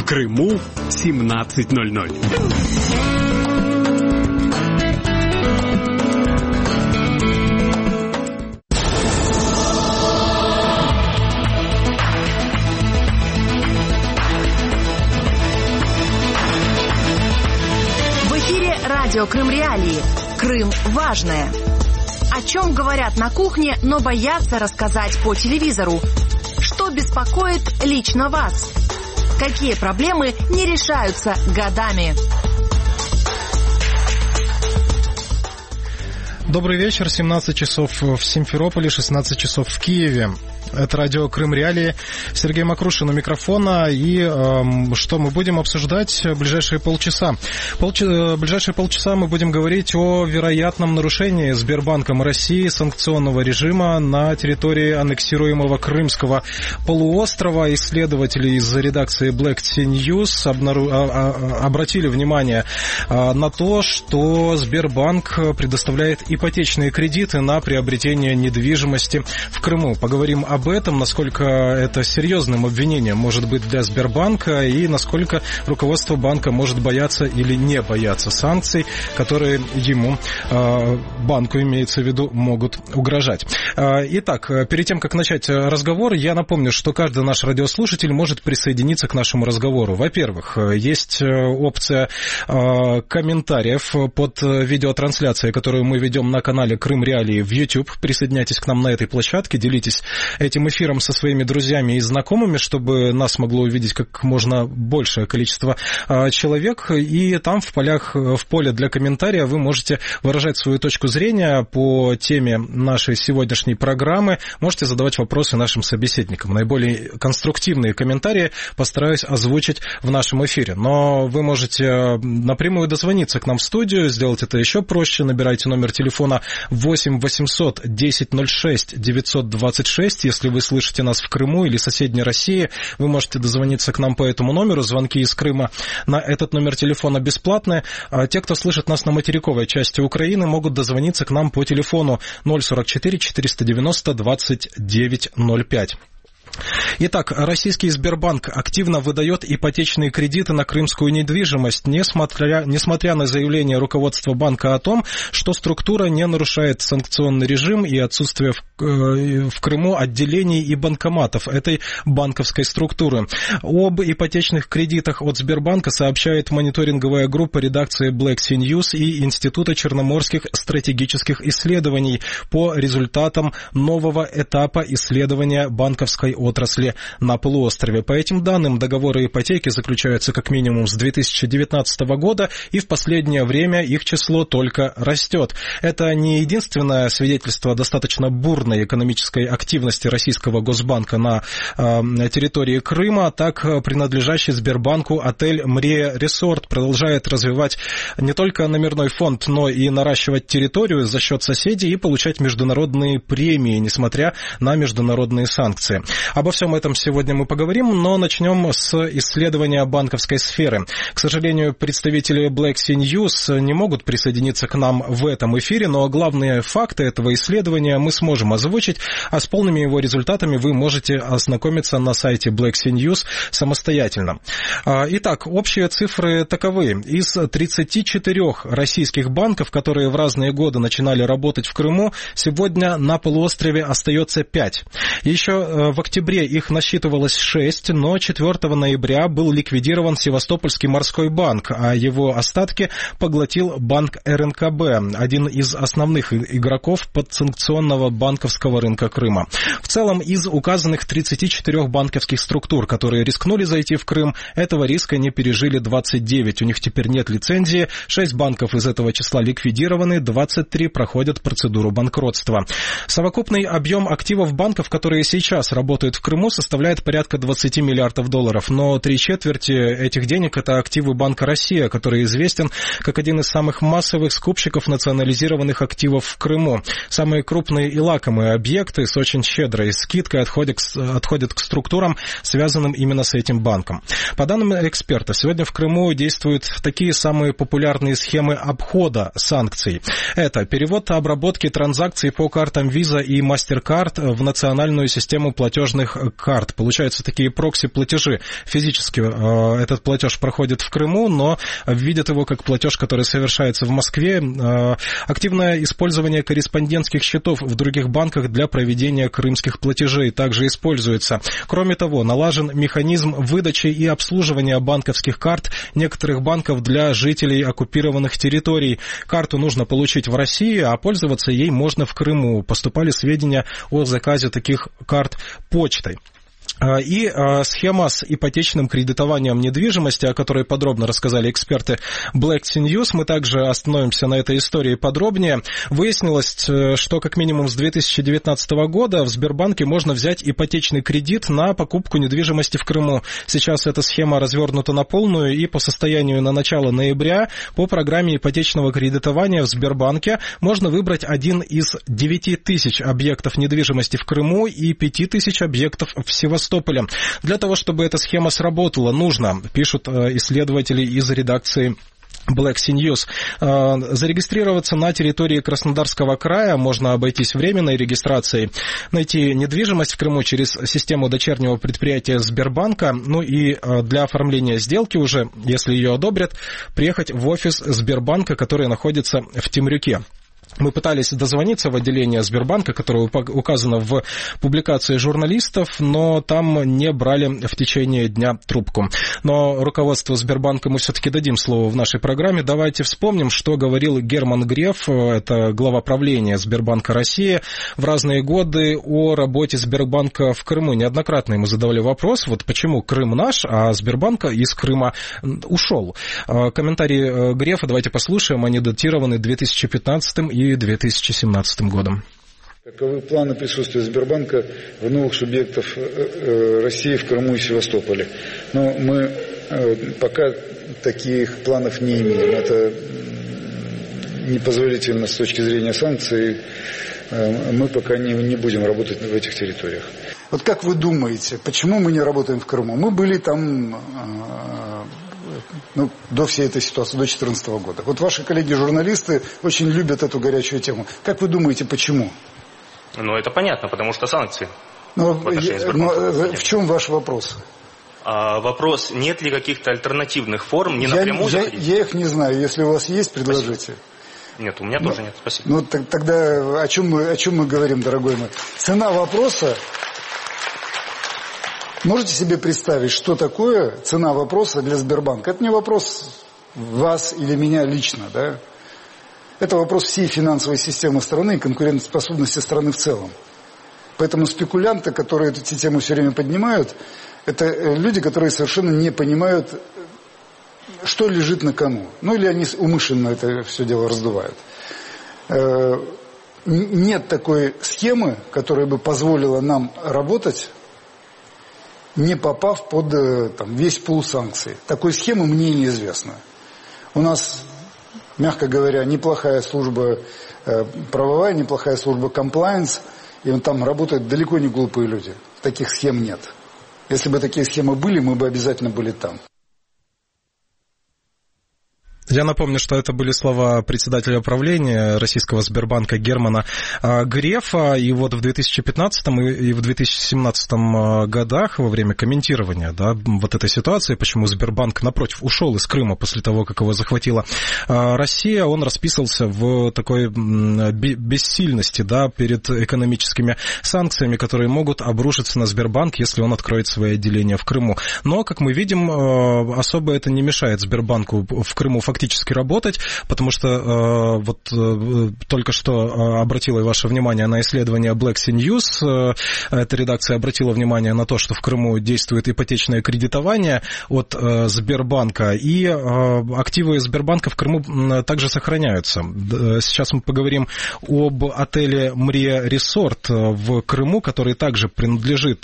Крыму 17:00. Радио Крым Реалии. Крым важное. О чем говорят на кухне, но боятся рассказать по телевизору? Что беспокоит лично вас? Какие проблемы не решаются годами? Добрый вечер. 17 часов в Симферополе, 16 часов в Киеве. Это радио Крым Реалии. Сергей Макрушин у микрофона. И что мы будем обсуждать в ближайшие полчаса? Ближайшие полчаса мы будем говорить о вероятном нарушении Сбербанком России санкционного режима на территории аннексируемого Крымского полуострова. Исследователи из редакции Black Sea News обратили внимание на то, что Сбербанк предоставляет ипотечные кредиты на приобретение недвижимости в Крыму. Поговорим об этом, насколько это серьезным обвинением может быть для Сбербанка и насколько руководство банка может бояться или не бояться санкций, которые ему, банку имеется в виду, могут угрожать. Итак, перед тем, как начать разговор, я напомню, что каждый наш радиослушатель может присоединиться к нашему разговору. Во-первых, есть опция комментариев под видеотрансляцией, которую мы ведем на канале Крым Реалии в YouTube. Присоединяйтесь к нам на этой площадке, делитесь этим эфиром со своими друзьями и знакомыми, чтобы нас могло увидеть как можно большее количество человек. И там в поле для комментария вы можете выражать свою точку зрения по теме нашей сегодняшней программы. Можете задавать вопросы нашим собеседникам. Наиболее конструктивные комментарии постараюсь озвучить в нашем эфире. Но вы можете напрямую дозвониться к нам в студию. Сделать это еще проще. Набирайте номер телефона 8 800 1006 926. Если вы слышите нас в Крыму или соседней России, вы можете дозвониться к нам по этому номеру. Звонки из Крыма на этот номер телефона бесплатные. А те, кто слышит нас на материковой части Украины, могут дозвониться к нам по телефону 044 490 2905. Итак, российский Сбербанк активно выдает ипотечные кредиты на крымскую недвижимость, несмотря на заявление руководства банка о том, что структура не нарушает санкционный режим и отсутствие в Крыму отделений и банкоматов этой банковской структуры. Об ипотечных кредитах от Сбербанка сообщает мониторинговая группа редакции Black Sea News и Института черноморских стратегических исследований по результатам нового этапа исследования банковской отрасли на полуострове. По этим данным, договоры ипотеки заключаются как минимум с 2019 года, и в последнее время их число только растет. Это не единственное свидетельство достаточно бурной экономической активности российского Госбанка на территории Крыма. Так, принадлежащий Сбербанку отель «Мрия Ресорт» продолжает развивать не только номерной фонд, но и наращивать территорию за счет соседей и получать международные премии, несмотря на международные санкции. Обо всем этом сегодня мы поговорим, но начнем с исследования банковской сферы. К сожалению, представители Black Sea News не могут присоединиться к нам в этом эфире, но главные факты этого исследования мы сможем озвучить, а с полными его результатами вы можете ознакомиться на сайте Black Sea News самостоятельно. Итак, общие цифры таковы. Из 34 российских банков, которые в разные годы начинали работать в Крыму, сегодня на полуострове остается 5. Еще в октябре их насчитывалось 6, но 4 ноября был ликвидирован Севастопольский морской банк, а его остатки поглотил банк РНКБ, один из основных игроков подсанкционного банковского рынка Крыма. В целом, из указанных 34 банковских структур, которые рискнули зайти в Крым, этого риска не пережили 29. У них теперь нет лицензии, 6 банков из этого числа ликвидированы, 23 проходят процедуру банкротства. Совокупный объем активов банков, которые сейчас работают в Крыму, составляет порядка 20 миллиардов долларов, но 3/4 этих денег – это активы Банка «Россия», который известен как один из самых массовых скупщиков национализированных активов в Крыму. Самые крупные и лакомые объекты с очень щедрой скидкой отходят к структурам, связанным именно с этим банком. По данным эксперта, сегодня в Крыму действуют такие самые популярные схемы обхода санкций. Это перевод обработки транзакций по картам Visa и MasterCard в национальную систему платежных платежных карт. Получаются такие прокси-платежи. Физически этот платеж проходит в Крыму, но видят его как платеж, который совершается в Москве. Активное использование корреспондентских счетов в других банках для проведения крымских платежей также используется. Кроме того, налажен механизм выдачи и обслуживания банковских карт некоторых банков для жителей оккупированных территорий. Карту нужно получить в России, а пользоваться ей можно в Крыму. Поступали сведения о заказе таких карт почтой. И схема с ипотечным кредитованием недвижимости, о которой подробно рассказали эксперты Black Sea News. Мы также остановимся на этой истории подробнее. Выяснилось, что как минимум с 2019 года в Сбербанке можно взять ипотечный кредит на покупку недвижимости в Крыму. Сейчас эта схема развернута на полную, и по состоянию на начало ноября по программе ипотечного кредитования в Сбербанке можно выбрать один из 9 тысяч объектов недвижимости в Крыму и 5 тысяч объектов в Севастополе. Для того, чтобы эта схема сработала, нужно, пишут исследователи из редакции Black Sea News, зарегистрироваться на территории Краснодарского края, можно обойтись временной регистрацией, найти недвижимость в Крыму через систему дочернего предприятия Сбербанка, ну и для оформления сделки уже, если ее одобрят, приехать в офис Сбербанка, который находится в Темрюке. Мы пытались дозвониться в отделение Сбербанка, которое указано в публикации журналистов, но там не брали в течение дня трубку. Но руководству Сбербанка мы все-таки дадим слово в нашей программе. Давайте вспомним, что говорил Герман Греф, это глава правления Сбербанка России, в разные годы о работе Сбербанка в Крыму. Неоднократно ему задавали вопрос, вот почему Крым наш, а Сбербанк из Крыма ушел. Комментарии Грефа давайте послушаем, они датированы 2015 и 2017 годом. Каковы планы присутствия Сбербанка в новых субъектах России в Крыму и Севастополе? Но мы пока таких планов не имеем. Это непозволительно с точки зрения санкций. Мы пока не будем работать в этих территориях. Вот как вы думаете, почему мы не работаем в Крыму? Мы были там до всей этой ситуации, до 2014 года. Вот ваши коллеги-журналисты очень любят эту горячую тему. Как вы думаете, почему? Ну, это понятно, потому что санкции. В чем ваш вопрос? Вопрос, нет ли каких-то альтернативных форм, не напрямую заходить? Я их не знаю. Если у вас есть, предложите. Спасибо. Нет, у меня тоже нет. Спасибо. Ну, тогда о чем мы говорим, дорогой мой? Цена вопроса... Можете себе представить, что такое цена вопроса для Сбербанка? Это не вопрос вас или меня лично, да? Это вопрос всей финансовой системы страны и конкурентоспособности страны в целом. Поэтому спекулянты, которые эти темы все время поднимают, это люди, которые совершенно не понимают, что лежит на кону. Ну или они умышленно это все дело раздувают. Нет такой схемы, которая бы позволила нам работать, не попав под весь пул санкций. Такой схемы мне неизвестно. У нас, мягко говоря, неплохая служба правовая, неплохая служба compliance, и там работают далеко не глупые люди. Таких схем нет. Если бы такие схемы были, мы бы обязательно были там. Я напомню, что это были слова председателя правления российского Сбербанка Германа Грефа. И вот в 2015 и в 2017 годах во время комментирования вот этой ситуации, почему Сбербанк, напротив, ушел из Крыма после того, как его захватила Россия, он расписывался в такой бессильности перед экономическими санкциями, которые могут обрушиться на Сбербанк, если он откроет свои отделения в Крыму. Но, как мы видим, особо это не мешает Сбербанку в Крыму фактически работать, потому что только что обратила ваше внимание на исследование Black Sea News. Эта редакция обратила внимание на то, что в Крыму действует ипотечное кредитование от Сбербанка, и активы Сбербанка в Крыму также сохраняются. Сейчас мы поговорим об отеле Мрия Resort в Крыму, который также принадлежит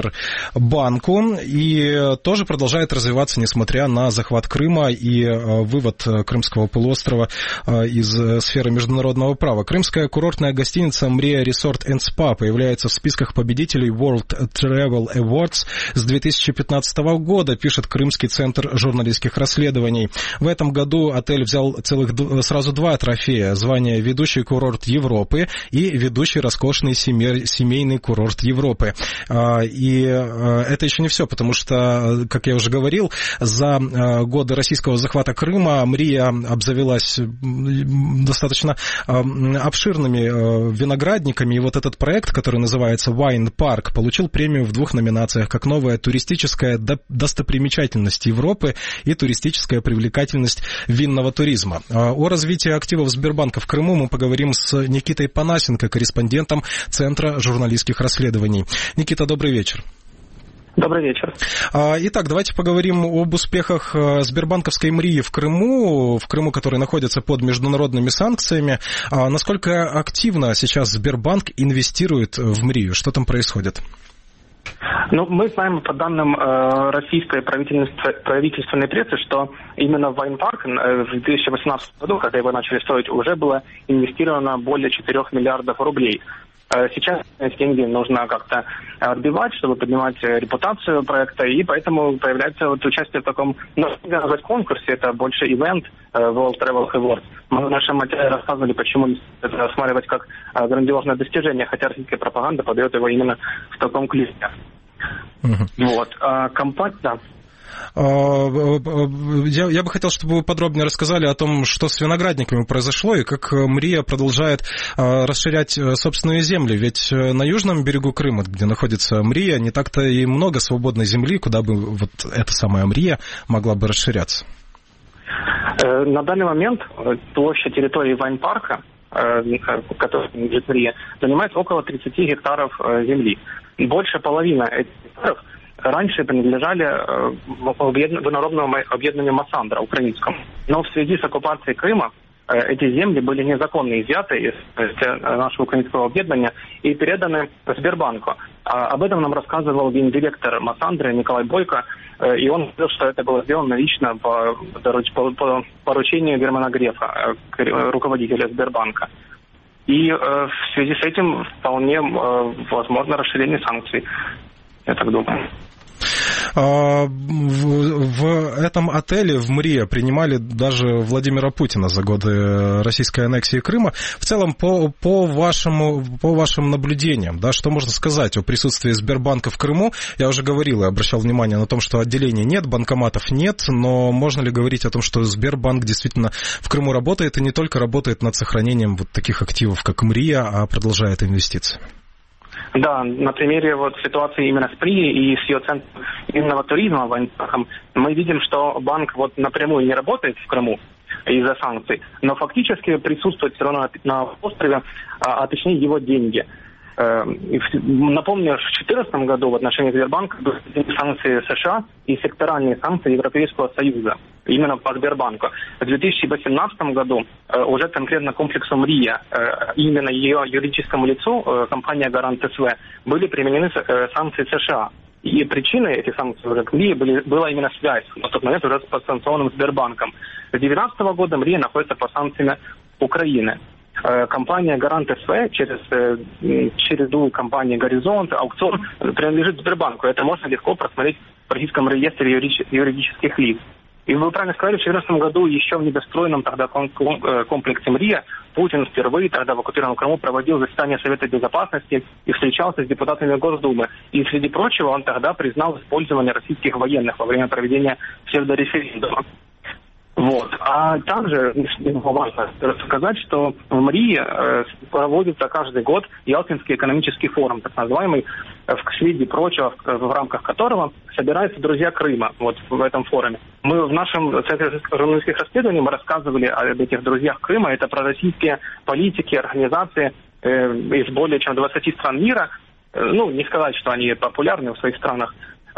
Сбербанку и тоже продолжает развиваться, несмотря на захват Крыма и вывод Крымского полуострова из сферы международного права. Крымская курортная гостиница «Мрия Resort & Spa» появляется в списках победителей World Travel Awards с 2015 года, пишет Крымский центр журналистских расследований. В этом году отель взял сразу 2 трофея: звание «Ведущий курорт Европы» и «Ведущий роскошный семейный курорт Европы». И это еще не все, потому что, как я уже говорил, за годы российского захвата Крыма Мрия обзавелась достаточно обширными виноградниками, и вот этот проект, который называется Wine Park, получил премию в 2 номинациях, как новая туристическая достопримечательность Европы и туристическая привлекательность винного туризма. О развитии активов Сбербанка в Крыму мы поговорим с Никитой Панасенко, корреспондентом Центра журналистских расследований. Никита, добрый вечер. Добрый вечер. Итак, давайте поговорим об успехах Сбербанковской Мрии в Крыму, который находится под международными санкциями. Насколько активно сейчас Сбербанк инвестирует в Мрию? Что там происходит? Ну, мы знаем по данным российской правительственной прессы, что именно в Вайнпарк в 2018 году, когда его начали строить, уже было инвестировано более 4 миллиардов рублей. Сейчас эти деньги нужно как-то отбивать, чтобы поднимать репутацию проекта, и поэтому появляется вот участие в таком, нельзя назвать конкурсе, это больше ивент World Travel Awards. Мы в нашем материале рассказывали, почему это рассматривать как грандиозное достижение, хотя российская пропаганда подает его именно в таком ключе. Вот. Компания... Да. Я бы хотел, чтобы вы подробнее рассказали о том, что с виноградниками произошло и как Мрия продолжает расширять собственные земли. Ведь на южном берегу Крыма, где находится Мрия, не так-то и много свободной земли, куда бы вот эта самая Мрия могла бы расширяться. На данный момент площадь территории Вайнпарка, которая лежит Мрия, занимает около 30 гектаров земли. Больше половины этих гектаров раньше принадлежали виноробному объединению Массандра, украинскому. Но в связи с оккупацией Крыма эти земли были незаконно изъяты из нашего украинского объединения и переданы Сбербанку. Об этом нам рассказывал гендиректор Массандры Николай Бойко, и он говорил, что это было сделано лично по поручению Германа Грефа, руководителя Сбербанка. И в связи с этим вполне возможно расширение санкций, я так думаю. В этом отеле в Мрии принимали даже Владимира Путина за годы российской аннексии Крыма. В целом, по вашим наблюдениям, да, что можно сказать о присутствии Сбербанка в Крыму? Я уже говорил и обращал внимание на том, что отделений нет, банкоматов нет, но можно ли говорить о том, что Сбербанк действительно в Крыму работает и не только работает над сохранением вот таких активов, как Мрия, а продолжает инвестиции? Да, на примере вот ситуации именно с Мрией и с ее центром винного туризма Вайнпарком мы видим, что банк вот напрямую не работает в Крыму из-за санкций, но фактически присутствует все равно на острове, а точнее его деньги. Напомню, в 2014 году в отношении Сбербанка были санкции США и секторальные санкции Европейского Союза, именно по Сбербанку. В 2018 году уже конкретно комплексу Мрия, именно ее юридическому лицу, компания Гарант СВ, были применены санкции США. И причиной этих санкций уже к Мрии была именно связь на тот момент уже с подсанкционным Сбербанком. С 2019 года Мрия находится под санкциями Украины. Компания Гарант СВ через череду компании Горизонт, аукцион принадлежит Сбербанку. Это можно легко просмотреть в российском реестре юридических лиц. И вы правильно сказали, в 2014 году еще в недостроенном тогда комплексе Мрия Путин впервые тогда в оккупированном Крыму проводил заседание Совета Безопасности и встречался с депутатами Госдумы. И, среди прочего, он тогда признал использование российских военных во время проведения псевдореферендума. Вот. А также важно сказать, что в Мрии проводится каждый год Ялтинский экономический форум, так называемый, среди прочего, в рамках которого собираются друзья Крыма вот в этом форуме. Мы в нашем Центре журналистских расследований рассказывали об этих друзьях Крыма. Это пророссийские политики, организации из более чем 20 стран мира. Ну, не сказать, что они популярны в своих странах.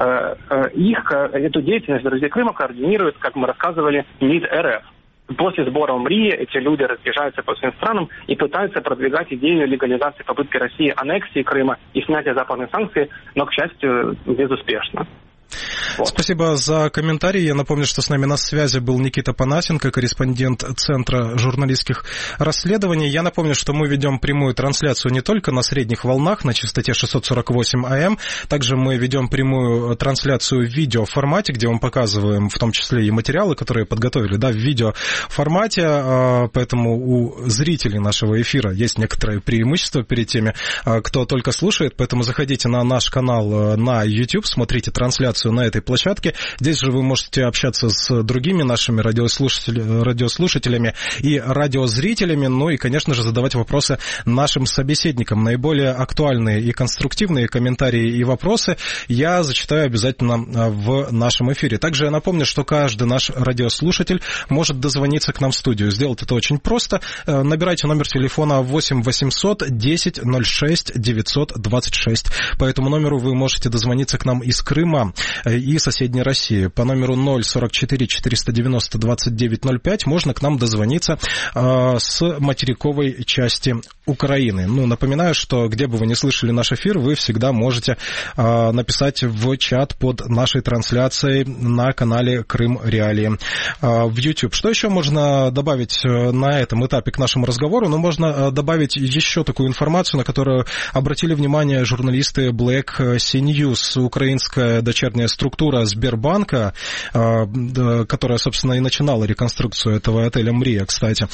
Эту деятельность друзей Крыма координирует, как мы рассказывали, МИД РФ. После сбора в Мрии эти люди разъезжаются по своим странам и пытаются продвигать идею легализации попытки России аннексии Крыма и снятия западных санкций, но, к счастью, безуспешно. Вот. Спасибо за комментарий. Я напомню, что с нами на связи был Никита Панасенко, корреспондент Центра журналистских расследований. Я напомню, что мы ведем прямую трансляцию не только на средних волнах на частоте 648 АМ, также мы ведем прямую трансляцию в видеоформате, где мы показываем в том числе и материалы, которые подготовили, в видеоформате, поэтому у зрителей нашего эфира есть некоторые преимущества перед теми, кто только слушает, поэтому заходите на наш канал на YouTube, смотрите трансляцию на этой площадке. Здесь же вы можете общаться с другими нашими радиослушателями и радиозрителями, ну и, конечно же, задавать вопросы нашим собеседникам. Наиболее актуальные и конструктивные комментарии и вопросы я зачитаю обязательно в нашем эфире. Также я напомню, что каждый наш радиослушатель может дозвониться к нам в студию. Сделать это очень просто. Набирайте номер телефона 8 800 10 06 926. По этому номеру вы можете дозвониться к нам из Крыма и соседней России. По номеру 044 490 2905 можно к нам дозвониться с материковой части Украины. Напоминаю, что где бы вы ни слышали наш эфир, вы всегда можете написать в чат под нашей трансляцией на канале Крым Реалии в YouTube. Что еще можно добавить на этом этапе к нашему разговору? Можно добавить еще такую информацию, на которую обратили внимание журналисты Black Sea News, украинская дочерняя структура Сбербанка, которая, собственно, и начинала реконструкцию этого отеля «Мрия», кстати.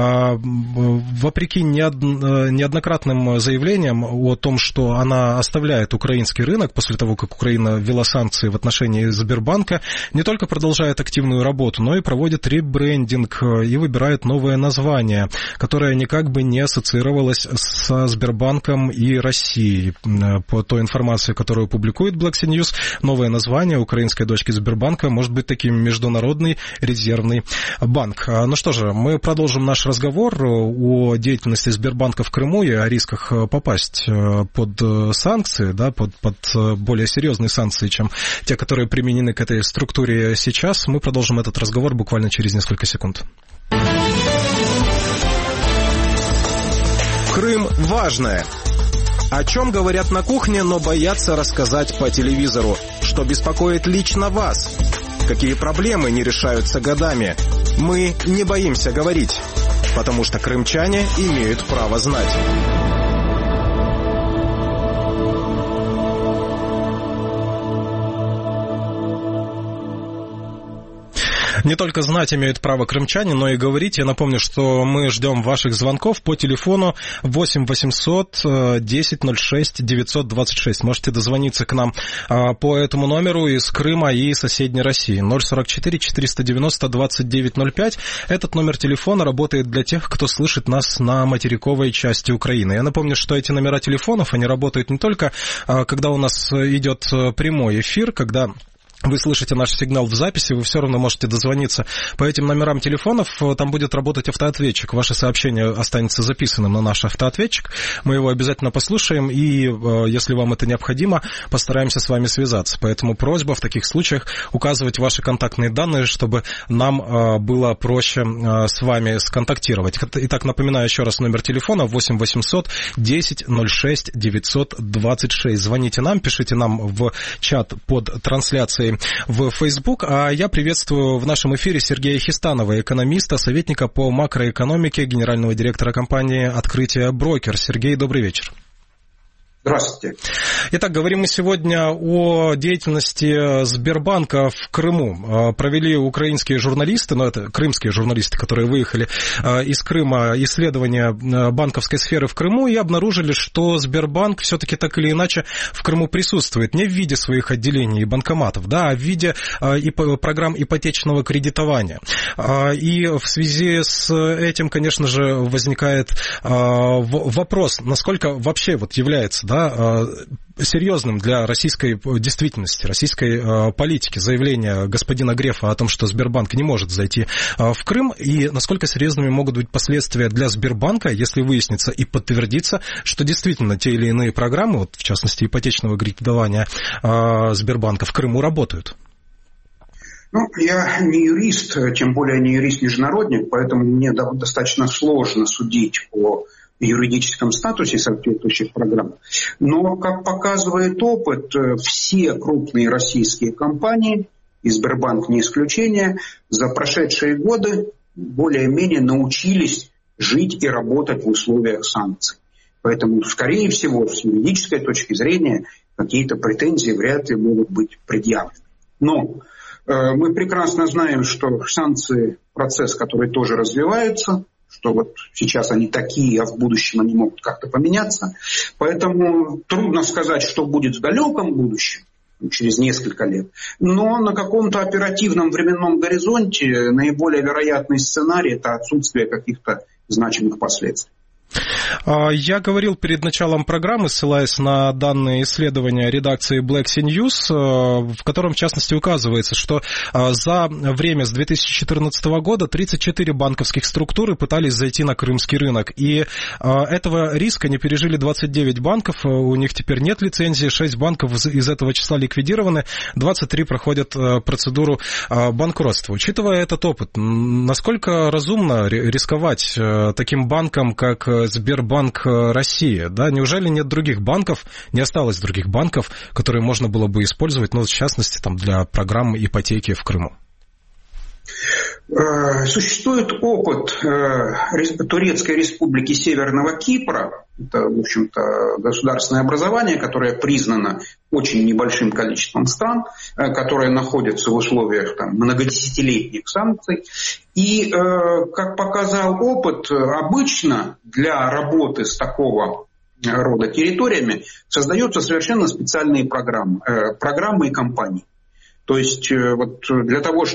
Вопреки неоднократным заявлениям о том, что она оставляет украинский рынок после того, как Украина ввела санкции в отношении Сбербанка, не только продолжает активную работу, но и проводит ребрендинг и выбирает новое название, которое никак бы не ассоциировалось со Сбербанком и Россией. По той информации, которую публикует Black Sea News, новое название украинской дочки Сбербанка может быть таким Международный резервный банк. Ну что же, мы продолжим наш разговор о деятельности Сбербанка в Крыму и о рисках попасть под санкции, под более серьезные санкции, чем те, которые применены к этой структуре сейчас. Мы продолжим этот разговор буквально через несколько секунд. Крым важное. О чем говорят на кухне, но боятся рассказать по телевизору? Что беспокоит лично вас? Какие проблемы не решаются годами? Мы не боимся говорить, потому что крымчане имеют право знать. Не только знать имеют право крымчане, но и говорить. Я напомню, что мы ждем ваших звонков по телефону 8 800 10 06 926. Можете дозвониться к нам по этому номеру из Крыма и соседней России. 044 490 2905. Этот номер телефона работает для тех, кто слышит нас на материковой части Украины. Я напомню, что эти номера телефонов, они работают не только, когда у нас идет прямой эфир, когда вы слышите наш сигнал в записи, вы все равно можете дозвониться по этим номерам телефонов, там будет работать автоответчик, ваше сообщение останется записанным на наш автоответчик, мы его обязательно послушаем, и если вам это необходимо, постараемся с вами связаться. Поэтому просьба в таких случаях указывать ваши контактные данные, чтобы нам было проще с вами сконтактировать. Итак, напоминаю еще раз номер телефона 8 800 10 06 926. Звоните нам, пишите нам в чат под трансляцией в Facebook, а я приветствую в нашем эфире Сергея Хистанова, экономиста, советника по макроэкономике, генерального директора компании «Открытие Брокер». Сергей, добрый вечер. Здравствуйте. Итак, говорим мы сегодня о деятельности Сбербанка в Крыму. Провели украинские журналисты, это крымские журналисты, которые выехали из Крыма, исследование банковской сферы в Крыму и обнаружили, что Сбербанк все-таки так или иначе в Крыму присутствует. Не в виде своих отделений и банкоматов, а в виде программ ипотечного кредитования. И в связи с этим, конечно же, возникает вопрос, насколько вообще является серьезным для российской действительности, российской политики заявление господина Грефа о том, что Сбербанк не может зайти в Крым, и насколько серьезными могут быть последствия для Сбербанка, если выяснится и подтвердится, что действительно те или иные программы, в частности ипотечного кредитования Сбербанка в Крыму работают. Я не юрист, тем более не юрист-международник, поэтому мне достаточно сложно судить по юридическом статусе соответствующих программ. Но, как показывает опыт, все крупные российские компании, и Сбербанк не исключение, за прошедшие годы более-менее научились жить и работать в условиях санкций. Поэтому, скорее всего, с юридической точки зрения какие-то претензии вряд ли могут быть предъявлены. Но мы прекрасно знаем, что санкции – процесс, который тоже развивается, что вот сейчас они такие, а в будущем они могут как-то поменяться. Поэтому трудно сказать, что будет в далеком будущем, через несколько лет. Но на каком-то оперативном временном горизонте наиболее вероятный сценарий – это отсутствие каких-то значимых последствий. Я говорил перед началом программы, ссылаясь на данные исследования редакции Black Sea News, в котором, в частности, указывается, что за время с 2014 года 34 банковских структуры пытались зайти на крымский рынок. И этого риска не пережили 29 банков, у них теперь нет лицензии, 6 банков из этого числа ликвидированы, 23 проходят процедуру банкротства. Учитывая этот опыт, насколько разумно рисковать таким банком, как Сбербанк России, да? Неужели нет других банков, не осталось других банков, которые можно было бы использовать, ну, в частности, там, для программы ипотеки в Крыму? Существует опыт Турецкой Республики Северного Кипра. Это, в общем-то, государственное образование, которое признано очень небольшим количеством стран, которое находится в условиях там, многодесятилетних санкций. И, как показал опыт, обычно для работы с такого рода территориями создаются совершенно специальные программы и компании. То есть вот для того,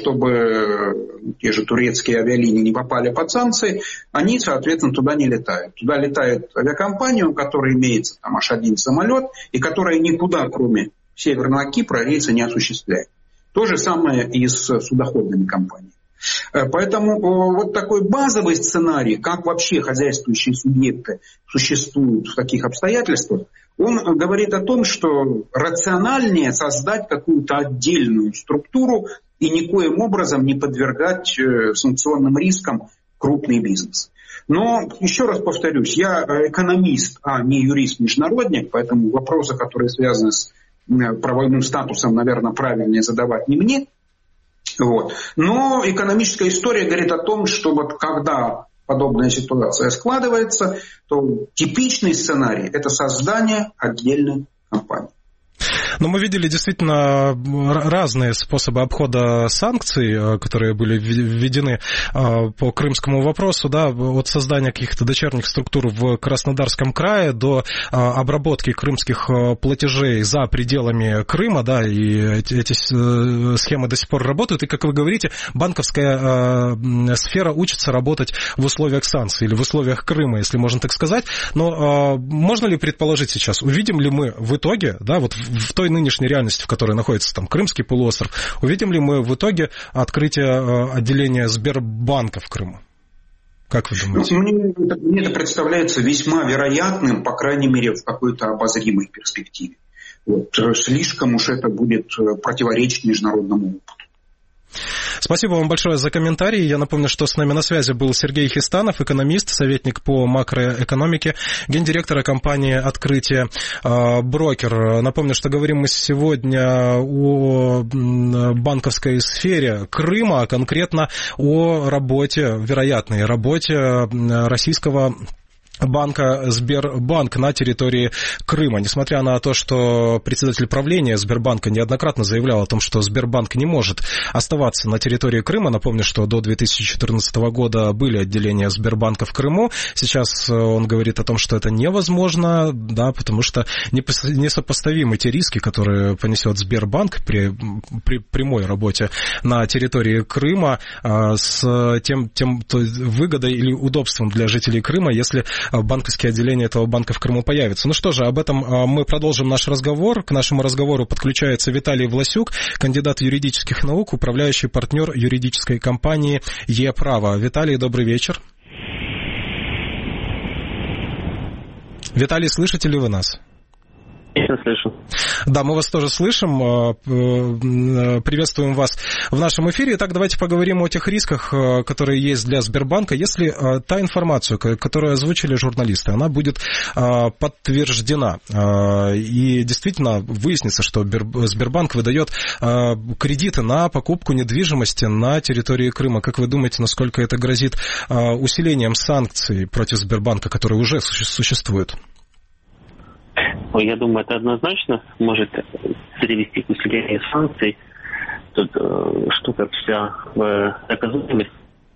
чтобы те же турецкие авиалинии не попали под санкции, они, соответственно, туда не летают. Туда летает авиакомпания, у которой имеется там аж один самолет, и которая никуда, кроме Северного Кипра, рейсы не осуществляет. То же самое и с судоходными компаниями. Поэтому вот такой базовый сценарий, как вообще хозяйствующие субъекты существуют в таких обстоятельствах, он говорит о том, что рациональнее создать какую-то отдельную структуру и никоим образом не подвергать санкционным рискам крупный бизнес. Но, еще раз повторюсь, я экономист, а не юрист-международник, поэтому вопросы, которые связаны с правовым статусом, наверное, правильнее задавать не мне. Вот. Но экономическая история говорит о том, что вот когда подобная ситуация складывается, то типичный сценарий – это создание отдельной компании. Но мы видели действительно разные способы обхода санкций, которые были введены по крымскому вопросу, да, от создания каких-то дочерних структур в Краснодарском крае до обработки крымских платежей за пределами Крыма, да, и эти схемы до сих пор работают. И, как вы говорите, банковская сфера учится работать в условиях санкций или в условиях Крыма, если можно так сказать. Но можно ли предположить сейчас, увидим ли мы в итоге, да, вот в той нынешней реальности, в которой находится там Крымский полуостров, увидим ли мы в итоге открытие отделения Сбербанка в Крыму? Как вы думаете? Мне это представляется весьма вероятным, по крайней мере, в какой-то обозримой перспективе. Вот, слишком уж это будет противоречить международному опыту. Спасибо вам большое за комментарий. Я напомню, что с нами на связи был Сергей Хистанов, экономист, советник по макроэкономике, гендиректора компании «Открытие Брокер». Напомню, что говорим мы сегодня о банковской сфере Крыма, а конкретно о работе, вероятной работе российского банка Сбербанк на территории Крыма. Несмотря на то, что председатель правления Сбербанка неоднократно заявлял о том, что Сбербанк не может оставаться на территории Крыма. Напомню, что до 2014 года были отделения Сбербанка в Крыму. Сейчас он говорит о том, что это невозможно, да, потому что несопоставимы те риски, которые понесет Сбербанк при прямой работе на территории Крыма с тем выгодой или удобством для жителей Крыма, если банковские отделения этого банка в Крыму появятся. Ну что же, об этом мы продолжим наш разговор. К нашему разговору подключается Виталий Власюк, кандидат юридических наук, управляющий партнер юридической компании «Е-Право». Виталий, добрый вечер. Виталий, слышите ли вы нас? Я слышу. Да, мы вас тоже слышим. Приветствуем вас в нашем эфире. Итак, давайте поговорим о тех рисках, которые есть для Сбербанка. Если та информация, которую озвучили журналисты, она будет подтверждена, и действительно выяснится, что Сбербанк выдает кредиты на покупку недвижимости на территории Крыма. Как вы думаете, насколько это грозит усилением санкций против Сбербанка, которые уже существуют? Я думаю, это однозначно может привести к усилению санкций. Тут штука вся в доказуемости.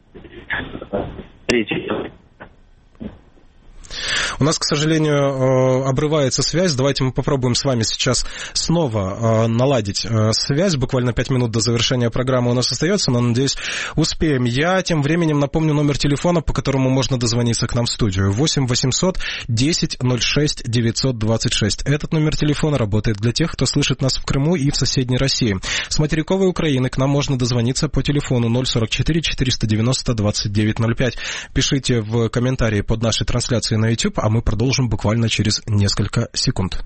У нас, к сожалению, обрывается связь. Давайте мы попробуем с вами сейчас снова наладить связь. Буквально 5 минут до завершения программы у нас остается, но, надеюсь, успеем. Я тем временем напомню номер телефона, по которому можно дозвониться к нам в студию. 8 800 10 06 926. Этот номер телефона работает для тех, кто слышит нас в Крыму и в соседней России. С материковой Украины к нам можно дозвониться по телефону 044 490 2905. Пишите в комментарии под нашей трансляцией на YouTube, а мы продолжим буквально через несколько секунд.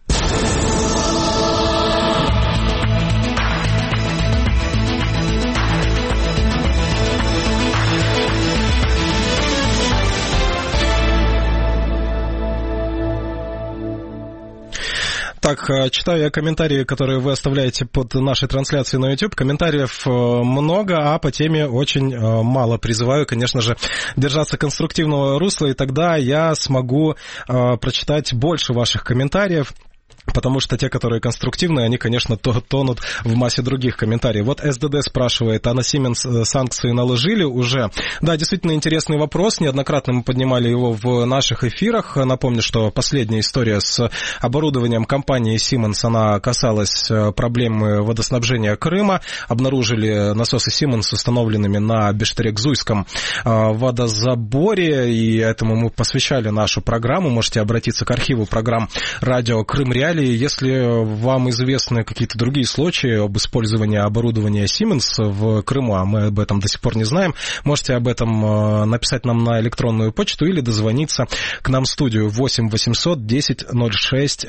Так, читаю я комментарии, которые вы оставляете под нашей трансляцией на YouTube. Комментариев много, а по теме очень мало. Призываю, конечно же, держаться конструктивного русла, и тогда я смогу прочитать больше ваших комментариев. Потому что те, которые конструктивные, они, конечно, тонут в массе других комментариев. Вот СДД спрашивает, а на Siemens санкции наложили уже? Да, действительно интересный вопрос. Неоднократно мы поднимали его в наших эфирах. Напомню, что последняя история с оборудованием компании Siemens, она касалась проблемы водоснабжения Крыма. Обнаружили насосы Siemens установленными на Бештерек-Зуйском водозаборе, и этому мы посвящали нашу программу. Можете обратиться к архиву программ «Радио Крым Реалии». Если вам известны какие-то другие случаи об использовании оборудования Siemens в Крыму, а мы об этом до сих пор не знаем, можете об этом написать нам на электронную почту или дозвониться к нам в студию 8 800 10 06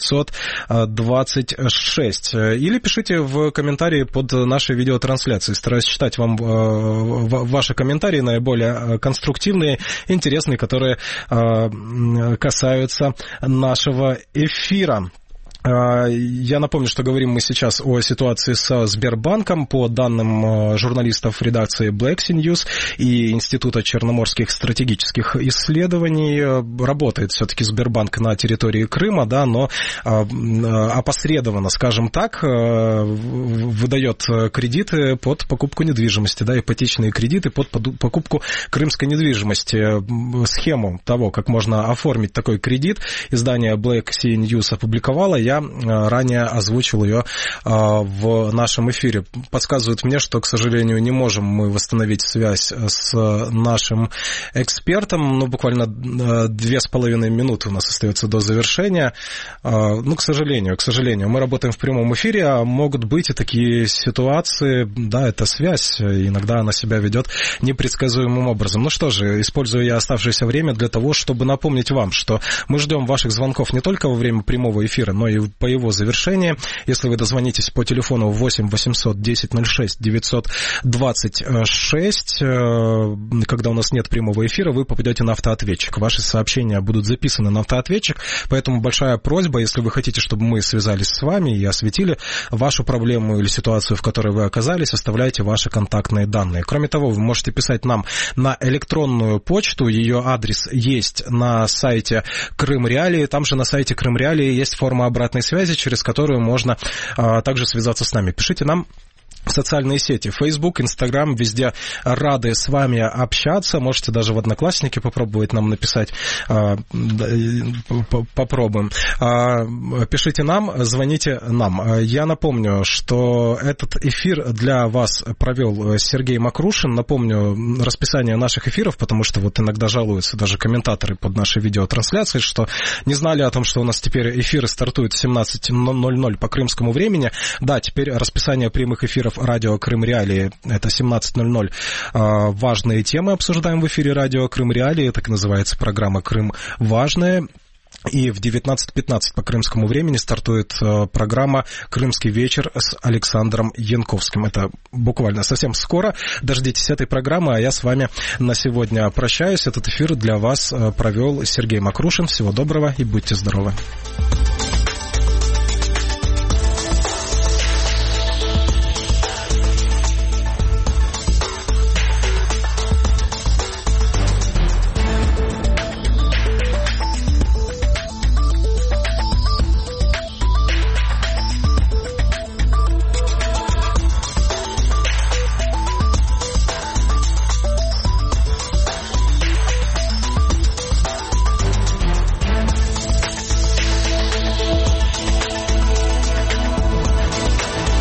926. Или пишите в комментарии под нашей видеотрансляцией. Стараюсь читать вам ваши комментарии, наиболее конструктивные, интересные, которые касаются нашего эфира. Я напомню, что говорим мы сейчас о ситуации со Сбербанком. По данным журналистов редакции Black Sea News и Института черноморских стратегических исследований, работает все-таки Сбербанк на территории Крыма, да, но опосредованно, скажем так, выдает кредиты под покупку недвижимости, да, ипотечные кредиты под покупку крымской недвижимости. Схему того, как можно оформить такой кредит, издание Black Sea News опубликовало. Я ранее озвучил ее в нашем эфире. Подсказывают мне, что, к сожалению, не можем мы восстановить связь с нашим экспертом. Ну, буквально 2,5 минуты у нас остается до завершения. Ну, к сожалению, мы работаем в прямом эфире, а могут быть и такие ситуации. Да, это связь. Иногда она себя ведет непредсказуемым образом. Ну что же, использую я оставшееся время для того, чтобы напомнить вам, что мы ждем ваших звонков не только во время прямого эфира, но и по его завершении. Если вы дозвонитесь по телефону 8 800 10 06 926, когда у нас нет прямого эфира, вы попадете на автоответчик. Ваши сообщения будут записаны на автоответчик, поэтому большая просьба, если вы хотите, чтобы мы связались с вами и осветили вашу проблему или ситуацию, в которой вы оказались, оставляйте ваши контактные данные. Кроме того, вы можете писать нам на электронную почту, ее адрес есть на сайте Крым Реалии, там же на сайте Крым Реалии есть форма обратной связи, через которую можно также связаться с нами. Пишите нам в социальные сети, Facebook, Instagram, везде рады с вами общаться. Можете даже в Одноклассники попробовать нам написать. Попробуем. Пишите нам, звоните нам. Я напомню, что этот эфир для вас провел Сергей Макрушин. Напомню расписание наших эфиров, потому что вот иногда жалуются даже комментаторы под нашей видеотрансляцией, что не знали о том, что у нас теперь эфиры стартуют в 17:00 по крымскому времени. Да, теперь расписание прямых эфиров радио Крым Реалии, это 17:00. Важные темы обсуждаем в эфире радио Крым Реалии, так и называется программа «Крым важная». И в 19:15 по крымскому времени стартует программа «Крымский вечер» с Александром Янковским. Это буквально совсем скоро. Дождитесь этой программы, а я с вами на сегодня прощаюсь. Этот эфир для вас провел Сергей Макрушин. Всего доброго и будьте здоровы.